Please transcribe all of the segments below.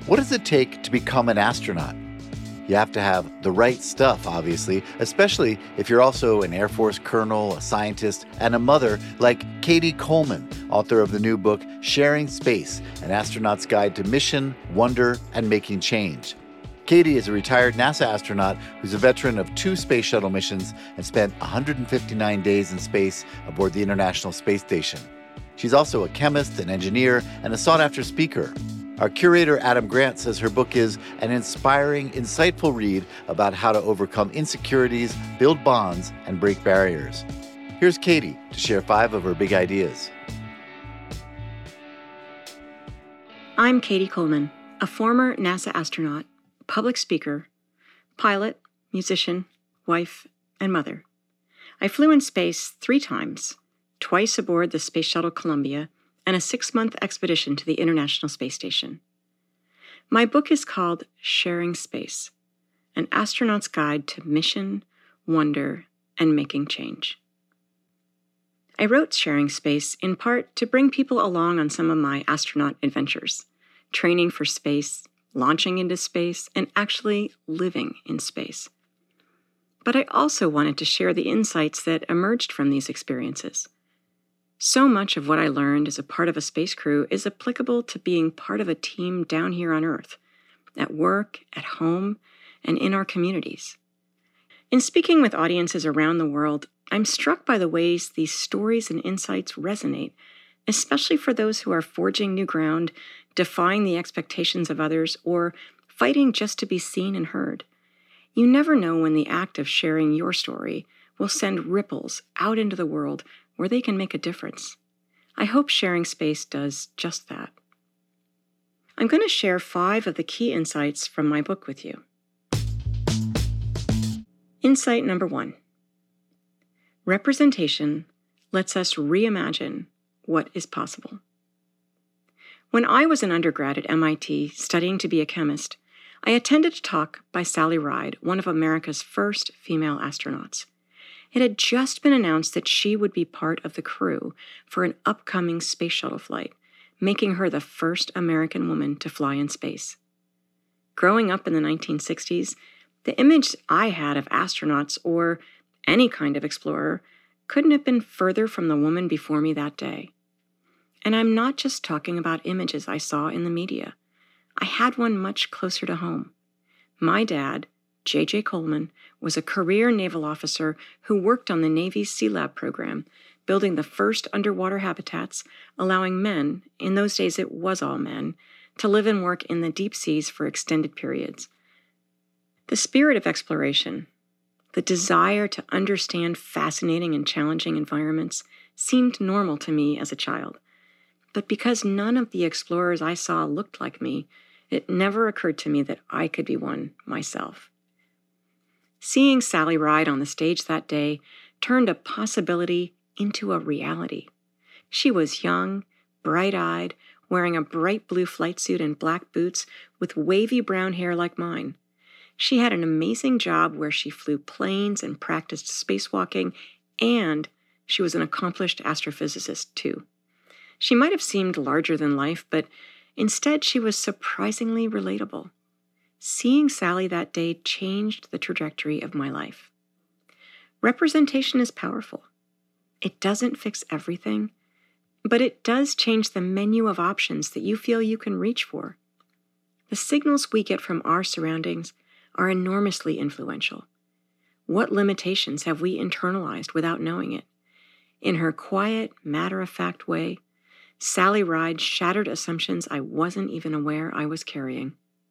What does it take to become an astronaut? You have to have the right stuff, obviously, especially if you're also an Air Force colonel, a scientist, and a mother like Cady Coleman, author of the new book, Sharing Space, An Astronaut's Guide to Mission, Wonder, and Making Change. Cady is a retired NASA astronaut who's a veteran of 2 space shuttle missions and spent 159 days in space aboard the International Space Station. She's also a chemist, an engineer, and a sought-after speaker. Our curator, Adam Grant, says her book is an inspiring, insightful read about how to overcome insecurities, build bonds, and break barriers. Here's Cady to share 5 of her big ideas. I'm Cady Coleman, a former NASA astronaut, public speaker, pilot, musician, wife, and mother. I flew in space 3 times, twice aboard the Space Shuttle Columbia, and a 6-month expedition to the International Space Station. My book is called Sharing Space, An Astronaut's Guide to Mission, Wonder, and Making Change. I wrote Sharing Space in part to bring people along on some of my astronaut adventures, training for space, launching into space, and actually living in space. But I also wanted to share the insights that emerged from these experiences. So much of what I learned as a part of a space crew is applicable to being part of a team down here on Earth, at work, at home, and in our communities. In speaking with audiences around the world, I'm struck by the ways these stories and insights resonate, especially for those who are forging new ground, defying the expectations of others, or fighting just to be seen and heard. You never know when the act of sharing your story will send ripples out into the world where they can make a difference. I hope Sharing Space does just that. I'm going to share 5 of the key insights from my book with you. Insight number 1. Representation lets us reimagine what is possible. When I was an undergrad at MIT studying to be a chemist, I attended a talk by Sally Ride, one of America's first female astronauts. It had just been announced that she would be part of the crew for an upcoming space shuttle flight, making her the first American woman to fly in space. Growing up in the 1960s, the image I had of astronauts or any kind of explorer couldn't have been further from the woman before me that day. And I'm not just talking about images I saw in the media. I had one much closer to home. My dad, J.J. Coleman, was a career naval officer who worked on the Navy's Sea Lab program, building the first underwater habitats, allowing men, in those days it was all men, to live and work in the deep seas for extended periods. The spirit of exploration, the desire to understand fascinating and challenging environments, seemed normal to me as a child. But because none of the explorers I saw looked like me, it never occurred to me that I could be one myself. Seeing Sally Ride on the stage that day turned a possibility into a reality. She was young, bright-eyed, wearing a bright blue flight suit and black boots with wavy brown hair like mine. She had an amazing job where she flew planes and practiced spacewalking, and she was an accomplished astrophysicist, too. She might have seemed larger than life, but instead she was surprisingly relatable. Seeing Sally that day changed the trajectory of my life. Representation is powerful. It doesn't fix everything, but it does change the menu of options that you feel you can reach for. The signals we get from our surroundings are enormously influential. What limitations have we internalized without knowing it? In her quiet, matter-of-fact way, Sally Ride shattered assumptions I wasn't even aware I was carrying.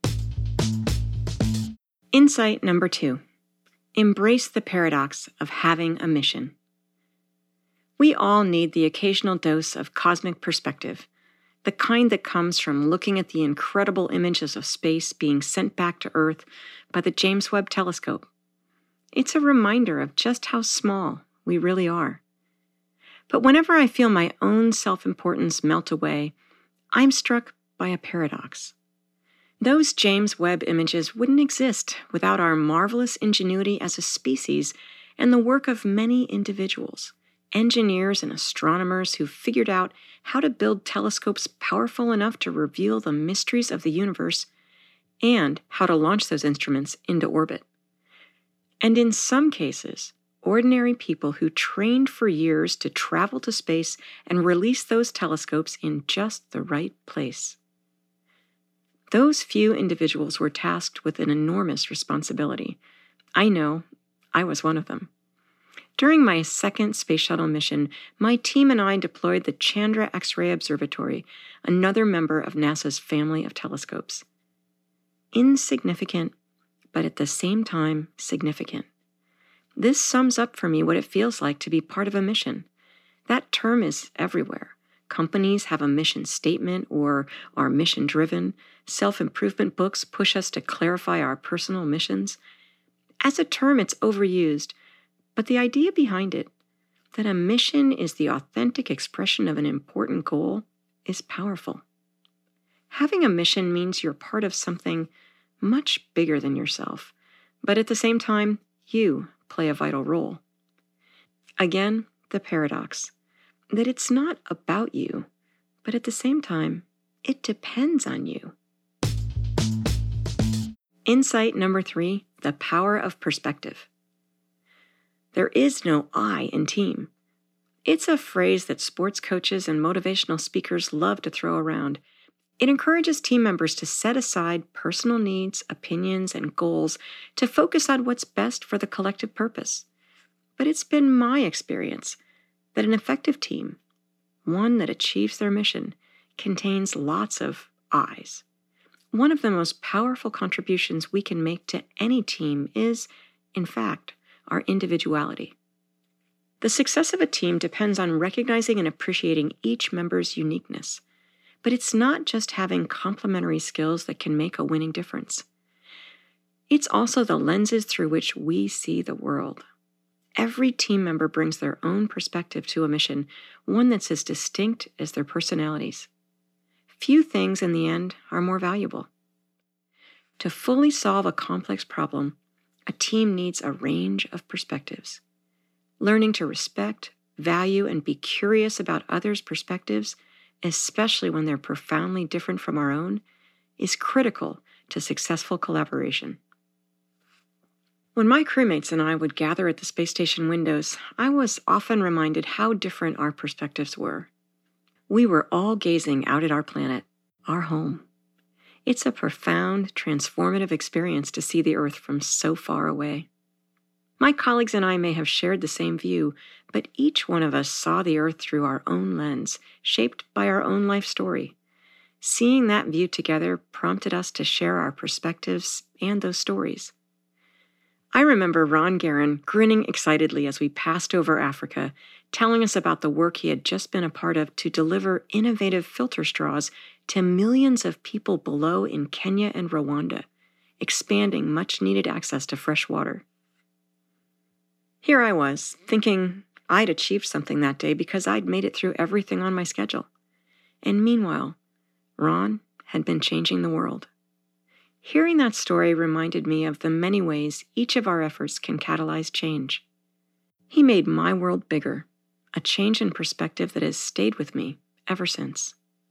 Insight number 2. Embrace the paradox of having a mission. We all need the occasional dose of cosmic perspective, the kind that comes from looking at the incredible images of space being sent back to Earth by the James Webb Telescope. It's a reminder of just how small we really are. But whenever I feel my own self-importance melt away, I'm struck by a paradox. Those James Webb images wouldn't exist without our marvelous ingenuity as a species and the work of many individuals, engineers and astronomers who figured out how to build telescopes powerful enough to reveal the mysteries of the universe and how to launch those instruments into orbit. And in some cases, ordinary people who trained for years to travel to space and release those telescopes in just the right place. Those few individuals were tasked with an enormous responsibility. I know, I was one of them. During my second space shuttle mission, my team and I deployed the Chandra X-ray Observatory, another member of NASA's family of telescopes. Insignificant, but at the same time significant. This sums up for me what it feels like to be part of a mission. That term is everywhere. Companies have a mission statement or are mission-driven. Self-improvement books push us to clarify our personal missions. As a term, it's overused, but the idea behind it, that a mission is the authentic expression of an important goal, is powerful. Having a mission means you're part of something much bigger than yourself, but at the same time, you play a vital role. Again, the paradox, that it's not about you, but at the same time, it depends on you. Insight number 3, the power of perspective. There is no I in team. It's a phrase that sports coaches and motivational speakers love to throw around. It encourages team members to set aside personal needs, opinions, and goals to focus on what's best for the collective purpose. But it's been my experience that an effective team, one that achieves their mission, contains lots of I's. One of the most powerful contributions we can make to any team is, in fact, our individuality. The success of a team depends on recognizing and appreciating each member's uniqueness. But it's not just having complementary skills that can make a winning difference. It's also the lenses through which we see the world. Every team member brings their own perspective to a mission, one that's as distinct as their personalities. Few things in the end are more valuable. To fully solve a complex problem, a team needs a range of perspectives. Learning to respect, value, and be curious about others' perspectives, especially when they're profoundly different from our own, is critical to successful collaboration. When my crewmates and I would gather at the space station windows, I was often reminded how different our perspectives were. We were all gazing out at our planet, our home. It's a profound, transformative experience to see the Earth from so far away. My colleagues and I may have shared the same view, but each one of us saw the Earth through our own lens, shaped by our own life story. Seeing that view together prompted us to share our perspectives and those stories. I remember Ron Guerin grinning excitedly as we passed over Africa, telling us about the work he had just been a part of to deliver innovative filter straws to millions of people below in Kenya and Rwanda, expanding much-needed access to fresh water. Here I was, thinking I'd achieved something that day because I'd made it through everything on my schedule. And meanwhile, Ron had been changing the world. Hearing that story reminded me of the many ways each of our efforts can catalyze change. He made my world bigger, a change in perspective that has stayed with me ever since.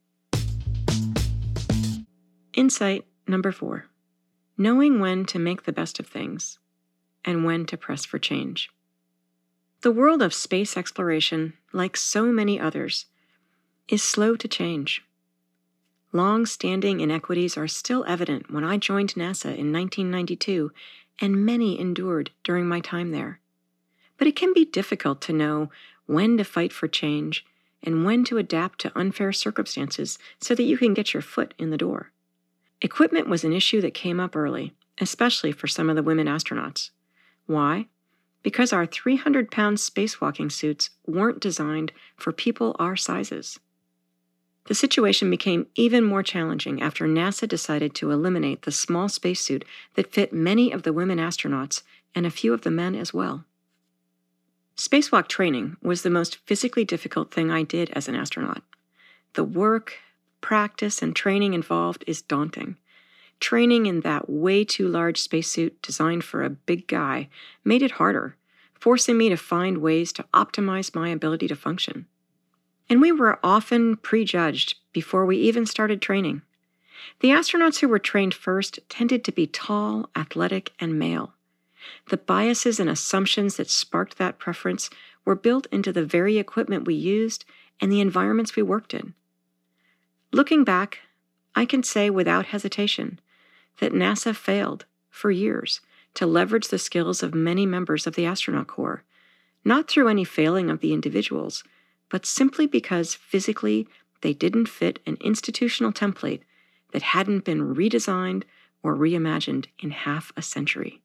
Insight number 4, knowing when to make the best of things and when to press for change. The world of space exploration, like so many others, is slow to change. Long-standing inequities are still evident when I joined NASA in 1992, and many endured during my time there. But it can be difficult to know when to fight for change and when to adapt to unfair circumstances so that you can get your foot in the door. Equipment was an issue that came up early, especially for some of the women astronauts. Why? Because our 300-pound spacewalking suits weren't designed for people our sizes. The situation became even more challenging after NASA decided to eliminate the small spacesuit that fit many of the women astronauts and a few of the men as well. Spacewalk training was the most physically difficult thing I did as an astronaut. The work, practice, and training involved is daunting. Training in that way too large spacesuit designed for a big guy made it harder, forcing me to find ways to optimize my ability to function. And we were often prejudged before we even started training. The astronauts who were trained first tended to be tall, athletic, and male. The biases and assumptions that sparked that preference were built into the very equipment we used and the environments we worked in. Looking back, I can say without hesitation that NASA failed, for years, to leverage the skills of many members of the astronaut corps, not through any failing of the individuals, but simply because physically they didn't fit an institutional template that hadn't been redesigned or reimagined in half a century.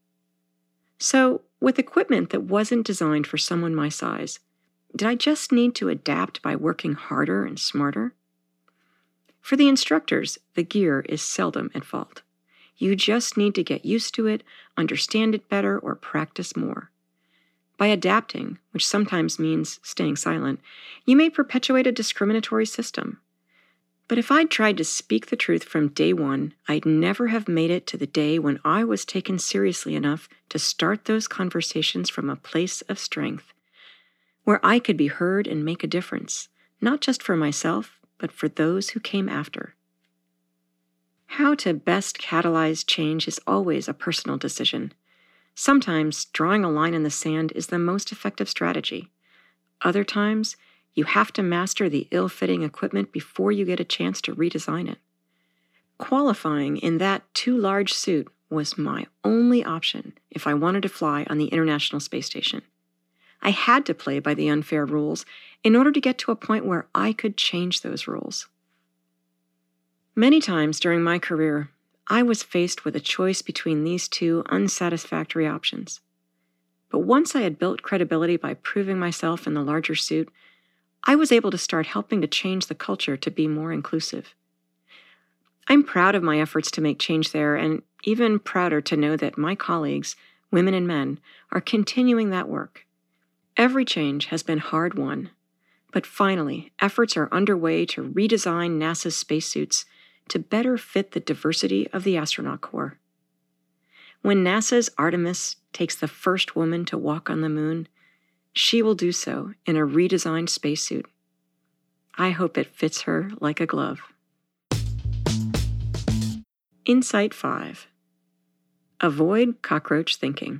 So, with equipment that wasn't designed for someone my size, did I just need to adapt by working harder and smarter? For the instructors, the gear is seldom at fault. You just need to get used to it, understand it better, or practice more. By adapting, which sometimes means staying silent, you may perpetuate a discriminatory system. But if I'd tried to speak the truth from day one, I'd never have made it to the day when I was taken seriously enough to start those conversations from a place of strength, where I could be heard and make a difference, not just for myself, but for those who came after. How to best catalyze change is always a personal decision. Sometimes drawing a line in the sand is the most effective strategy. Other times, you have to master the ill-fitting equipment before you get a chance to redesign it. Qualifying in that too large suit was my only option if I wanted to fly on the International Space Station. I had to play by the unfair rules in order to get to a point where I could change those rules. Many times during my career, I was faced with a choice between these two unsatisfactory options. But once I had built credibility by proving myself in the larger suit, I was able to start helping to change the culture to be more inclusive. I'm proud of my efforts to make change there, and even prouder to know that my colleagues, women and men, are continuing that work. Every change has been hard-won, but finally, efforts are underway to redesign NASA's spacesuits to better fit the diversity of the astronaut corps. When NASA's Artemis takes the first woman to walk on the moon, she will do so in a redesigned spacesuit. I hope it fits her like a glove. Insight 5. Avoid cockroach thinking.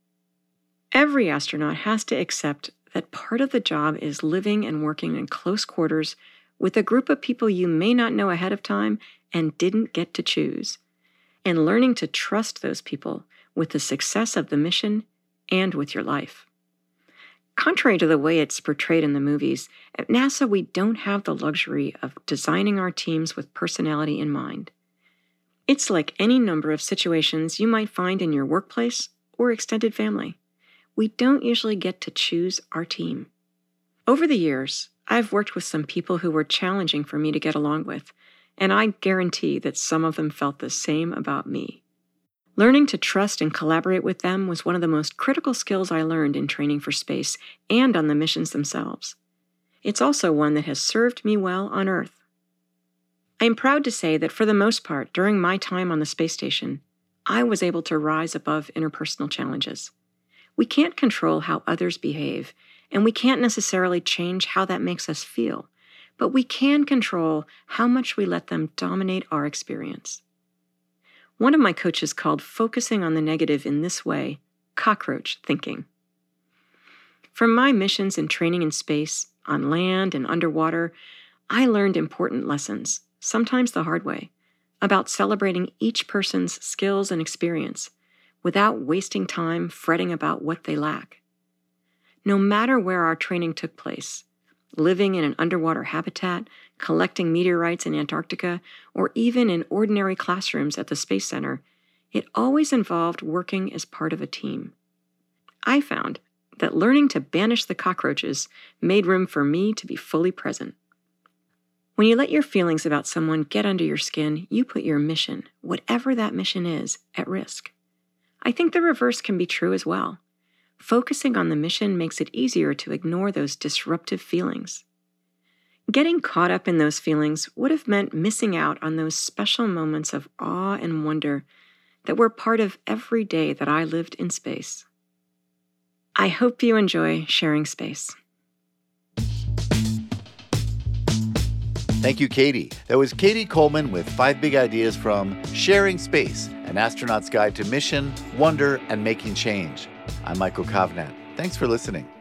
Every astronaut has to accept that part of the job is living and working in close quarters with a group of people you may not know ahead of time and didn't get to choose, and learning to trust those people with the success of the mission and with your life. Contrary to the way it's portrayed in the movies, at NASA we don't have the luxury of designing our teams with personality in mind. It's like any number of situations you might find in your workplace or extended family. We don't usually get to choose our team. Over the years, I've worked with some people who were challenging for me to get along with, and I guarantee that some of them felt the same about me. Learning to trust and collaborate with them was one of the most critical skills I learned in training for space and on the missions themselves. It's also one that has served me well on Earth. I am proud to say that for the most part, during my time on the space station, I was able to rise above interpersonal challenges. We can't control how others behave, and we can't necessarily change how that makes us feel, but we can control how much we let them dominate our experience. One of my coaches called focusing on the negative in this way cockroach thinking. From my missions and training in space, on land and underwater, I learned important lessons, sometimes the hard way, about celebrating each person's skills and experience without wasting time fretting about what they lack. No matter where our training took place, living in an underwater habitat, collecting meteorites in Antarctica, or even in ordinary classrooms at the Space Center, it always involved working as part of a team. I found that learning to banish the cockroaches made room for me to be fully present. When you let your feelings about someone get under your skin, you put your mission, whatever that mission is, at risk. I think the reverse can be true as well. Focusing on the mission makes it easier to ignore those disruptive feelings. Getting caught up in those feelings would have meant missing out on those special moments of awe and wonder that were part of every day that I lived in space. I hope you enjoy sharing space. Thank you, Katie. That was Katie Coleman with 5 big ideas from Sharing Space, an astronaut's guide to mission, wonder, and making change. I'm Michael Kovnat. Thanks for listening.